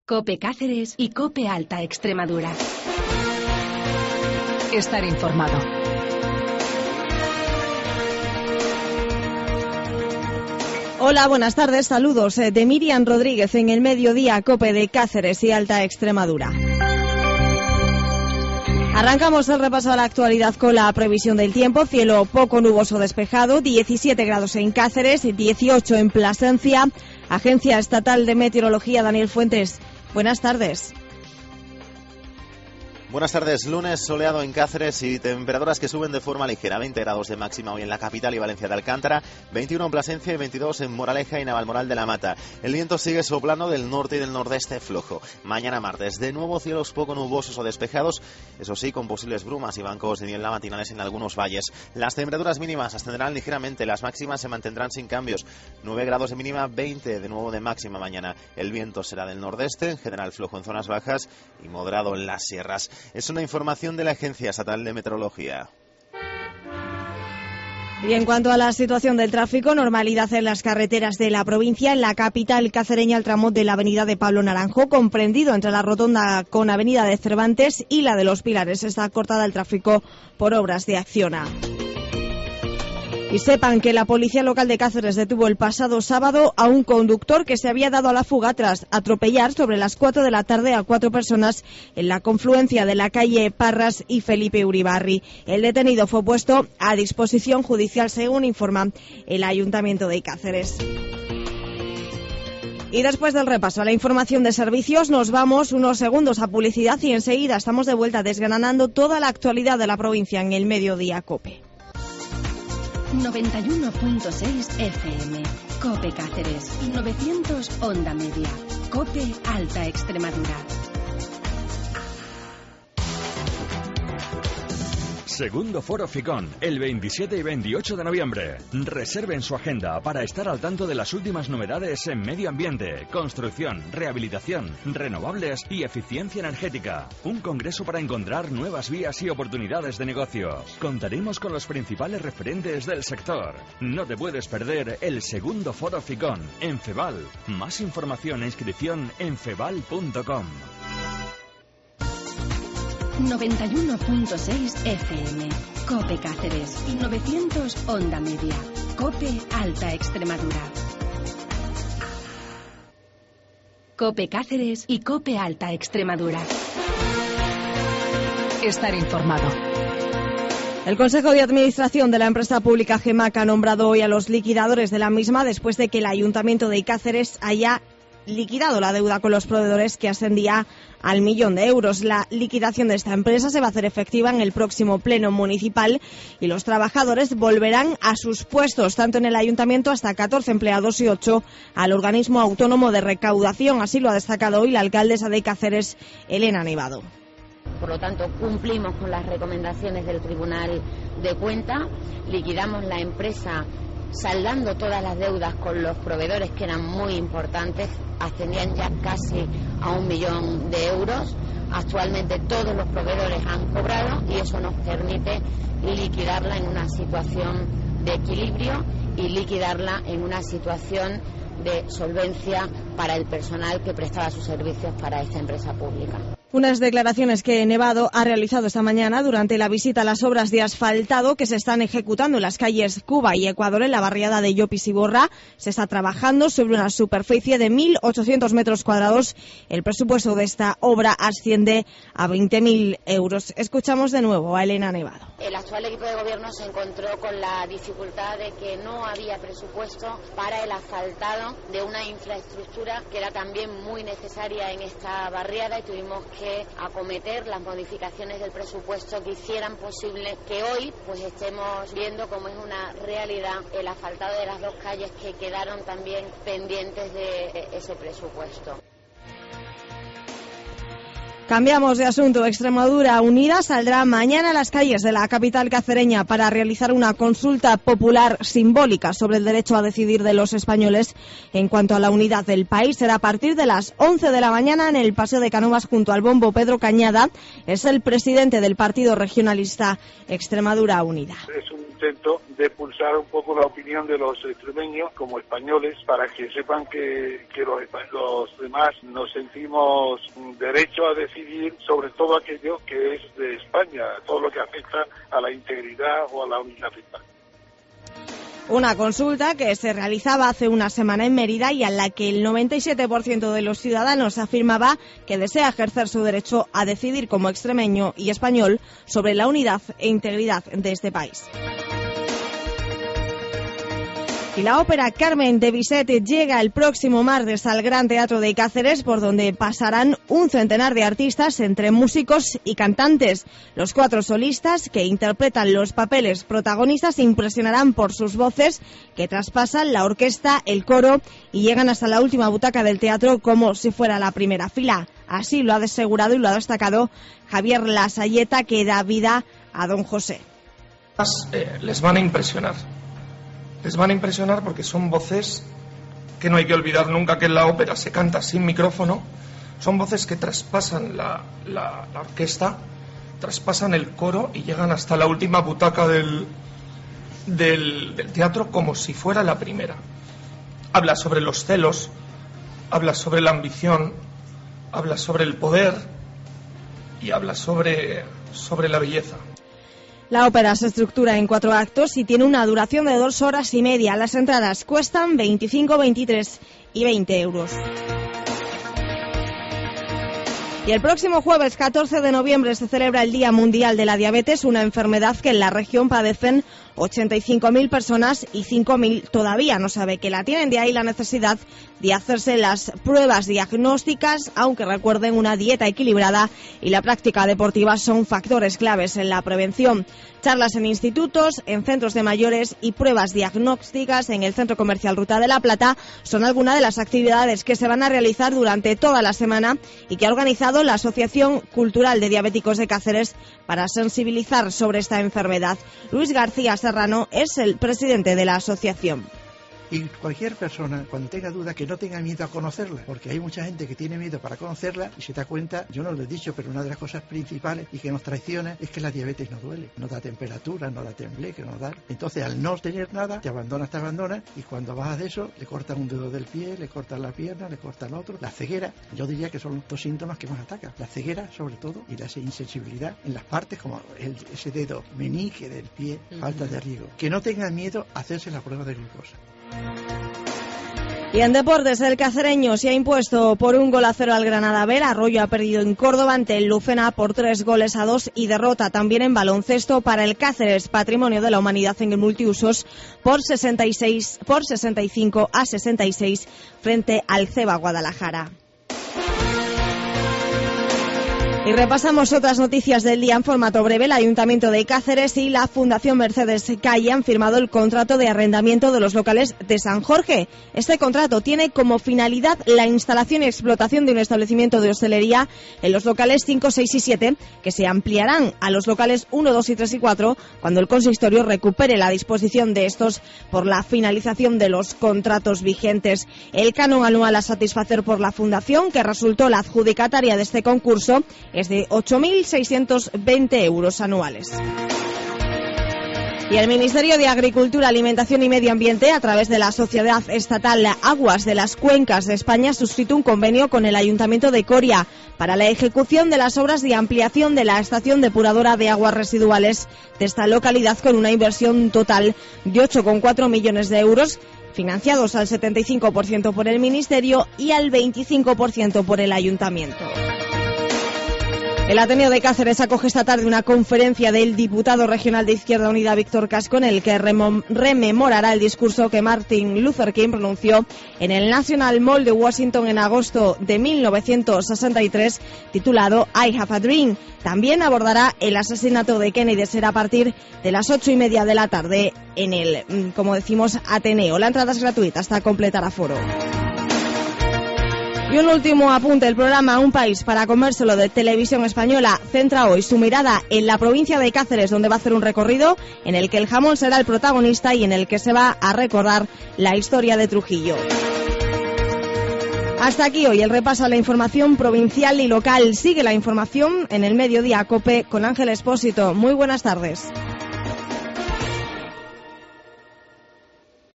COPE Cáceres y COPE Alta Extremadura. Estar informado. Hola, buenas tardes, saludos de Miriam Rodríguez en el mediodía COPE de Cáceres y Alta Extremadura. Arrancamos el repaso a la actualidad con la previsión del tiempo. Cielo poco nuboso despejado, 17 grados en Cáceres, 18 en Plasencia. Agencia Estatal de Meteorología, Daniel Fuentes. Buenas tardes. Buenas tardes. Lunes soleado en Cáceres y temperaturas que suben de forma ligera. 20 grados de máxima hoy en la capital y Valencia de Alcántara, 21 en Plasencia y 22 en Moraleja y Navalmoral de la Mata. El viento sigue soplando del norte y del nordeste flojo. Mañana martes, de nuevo cielos poco nubosos o despejados, eso sí, con posibles brumas y bancos de niebla matinales en algunos valles. Las temperaturas mínimas ascenderán ligeramente, las máximas se mantendrán sin cambios. 9 grados de mínima, 20 de nuevo de máxima mañana. El viento será del nordeste, en general flojo en zonas bajas y moderado en las sierras. Es una información de la Agencia Estatal de Meteorología. Y en cuanto a la situación del tráfico, normalidad en las carreteras de la provincia. En la capital cacereña, el tramo de la avenida de Pablo Naranjo, comprendido entre la rotonda con avenida de Cervantes y la de Los Pilares, está cortada el tráfico por obras de Acciona. Y sepan que la policía local de Cáceres detuvo el pasado sábado a un conductor que se había dado a la fuga tras atropellar sobre las 4 de la tarde a 4 personas en la confluencia de la calle Parras y Felipe Uribarri. El detenido fue puesto a disposición judicial, según informa el Ayuntamiento de Cáceres. Y después del repaso a la información de servicios, nos vamos unos segundos a publicidad y enseguida estamos de vuelta desgranando toda la actualidad de la provincia en el Mediodía COPE. 91.6 FM, COPE Cáceres, 900 Onda Media, COPE Alta Extremadura. Segundo Foro FICON, el 27 y 28 de noviembre. Reserven su agenda para estar al tanto de las últimas novedades en medio ambiente, construcción, rehabilitación, renovables y eficiencia energética. Un congreso para encontrar nuevas vías y oportunidades de negocios. Contaremos con los principales referentes del sector. No te puedes perder el Segundo Foro FICON en Feval. Más información e inscripción en feval.com. 91.6 FM, COPE Cáceres, 900 Onda Media, COPE Alta Extremadura. COPE Cáceres y COPE Alta Extremadura. Estar informado. El Consejo de Administración de la empresa pública GEMAC ha nombrado hoy a los liquidadores de la misma después de que el Ayuntamiento de Cáceres haya liquidado la deuda con los proveedores, que ascendía al 1.000.000 de euros. La liquidación de esta empresa se va a hacer efectiva en el próximo pleno municipal y los trabajadores volverán a sus puestos, tanto en el ayuntamiento, hasta 14 empleados, y 8 al organismo autónomo de recaudación. Así lo ha destacado hoy la alcaldesa de Cáceres, Elena Nevado. Por lo tanto, cumplimos con las recomendaciones del Tribunal de Cuentas, liquidamos la empresa saldando todas las deudas con los proveedores, que eran muy importantes, ascendían ya casi a 1.000.000 de euros. Actualmente todos los proveedores han cobrado y eso nos permite liquidarla en una situación de equilibrio y liquidarla en una situación de solvencia para el personal que prestaba sus servicios para esta empresa pública. Unas declaraciones que Nevado ha realizado esta mañana durante la visita a las obras de asfaltado que se están ejecutando en las calles Cuba y Ecuador, en la barriada de Llopis y Borra. Se está trabajando sobre una superficie de 1.800 metros cuadrados. El presupuesto de esta obra asciende a 20.000 euros. Escuchamos de nuevo a Elena Nevado. El actual equipo de gobierno se encontró con la dificultad de que no había presupuesto para el asfaltado de una infraestructura que era también muy necesaria en esta barriada, y tuvimos que acometer las modificaciones del presupuesto que hicieran posible que hoy pues estemos viendo cómo es una realidad el asfaltado de las dos calles que quedaron también pendientes de ese presupuesto. Cambiamos de asunto. Extremadura Unida saldrá mañana a las calles de la capital cacereña para realizar una consulta popular simbólica sobre el derecho a decidir de los españoles en cuanto a la unidad del país. Será a partir de las 11 de la mañana en el Paseo de Cánovas junto al bombo. Pedro Cañada es el presidente del partido regionalista Extremadura Unida. Es un intento de pulsar un poco la opinión de los extremeños como españoles, para que sepan que los demás nos sentimos derecho a decidir sobre todo aquello que es de España, todo lo que afecta a la integridad o a la unidad de España. Una consulta que se realizaba hace una semana en Mérida y a la que el 97% de los ciudadanos afirmaba que desea ejercer su derecho a decidir como extremeño y español sobre la unidad e integridad de este país. Y la ópera Carmen de Bizet llega el próximo martes al Gran Teatro de Cáceres, por donde pasarán un centenar de artistas entre músicos y cantantes. Los 4 solistas que interpretan los papeles protagonistas impresionarán por sus voces que traspasan la orquesta, el coro y llegan hasta la última butaca del teatro como si fuera la primera fila. Así lo ha asegurado y lo ha destacado Javier Lasayeta, que da vida a Don José. Les van a impresionar. Les van a impresionar porque son voces que no hay que olvidar nunca que en la ópera se canta sin micrófono. Son voces que traspasan la orquesta, traspasan el coro y llegan hasta la última butaca del teatro como si fuera la primera. Habla sobre los celos, habla sobre la ambición, habla sobre el poder y habla sobre la belleza. La ópera se estructura en 4 actos y tiene una duración de 2 horas y media. Las entradas cuestan 25, 23 y 20 euros. Y el próximo jueves 14 de noviembre se celebra el Día Mundial de la Diabetes, una enfermedad que en la región padecen 85.000 personas y 5.000 todavía no sabe que la tienen. De ahí la necesidad de hacerse las pruebas diagnósticas, aunque recuerden, una dieta equilibrada y la práctica deportiva son factores claves en la prevención. Charlas en institutos, en centros de mayores y pruebas diagnósticas en el Centro Comercial Ruta de la Plata son algunas de las actividades que se van a realizar durante toda la semana y que ha organizado la Asociación Cultural de Diabéticos de Cáceres para sensibilizar sobre esta enfermedad. Luis García Serrano es el presidente de la asociación. Y cualquier persona, cuando tenga duda, que no tenga miedo a conocerla, porque hay mucha gente que tiene miedo para conocerla y se da cuenta, yo no lo he dicho, pero una de las cosas principales y que nos traiciona es que la diabetes no duele, no da temperatura, no da tembleque, no da. Entonces, al no tener nada, te abandonas, y cuando bajas de eso, le cortan un dedo del pie, le cortan la pierna, le cortan el otro. La ceguera, yo diría que son los 2 síntomas que más atacan. La ceguera, sobre todo, y la insensibilidad en las partes, como ese dedo meñique del pie, falta de riego. Que no tengan miedo a hacerse la prueba de glucosa. Y en deportes, el cacereño se ha impuesto por 1-0 al Granada B. Arroyo ha perdido en Córdoba ante el Lucena por 3-2 y derrota también en baloncesto para el Cáceres, Patrimonio de la Humanidad en el multiusos, por 65-66 frente al Ceba Guadalajara. Y repasamos otras noticias del día en formato breve. El Ayuntamiento de Cáceres y la Fundación Mercedes Calle han firmado el contrato de arrendamiento de los locales de San Jorge. Este contrato tiene como finalidad la instalación y explotación de un establecimiento de hostelería en los locales 5, 6 y 7, que se ampliarán a los locales 1, 2 y 3 y 4 cuando el consistorio recupere la disposición de estos por la finalización de los contratos vigentes. El canon anual a satisfacer por la Fundación, que resultó la adjudicataria de este concurso, es de 8.620 euros anuales. Y el Ministerio de Agricultura, Alimentación y Medio Ambiente, a través de la Sociedad Estatal Aguas de las Cuencas de España, ha suscrito un convenio con el Ayuntamiento de Coria para la ejecución de las obras de ampliación de la estación depuradora de aguas residuales de esta localidad, con una inversión total de 8,4 millones de euros, financiados al 75% por el Ministerio y al 25% por el Ayuntamiento. El Ateneo de Cáceres acoge esta tarde una conferencia del diputado regional de Izquierda Unida, Víctor Casco, en el que rememorará el discurso que Martin Luther King pronunció en el National Mall de Washington en agosto de 1963, titulado I Have a Dream. También abordará el asesinato de Kennedy. Será a partir de las 8:30 de la tarde en el, como decimos, Ateneo. La entrada es gratuita hasta completar aforo. Y un último apunte, el programa Un País para Comérselo de Televisión Española centra hoy su mirada en la provincia de Cáceres, donde va a hacer un recorrido en el que el jamón será el protagonista y en el que se va a recordar la historia de Trujillo. Hasta aquí hoy el repaso a la información provincial y local. Sigue la información en el Mediodía COPE con Ángel Expósito. Muy buenas tardes.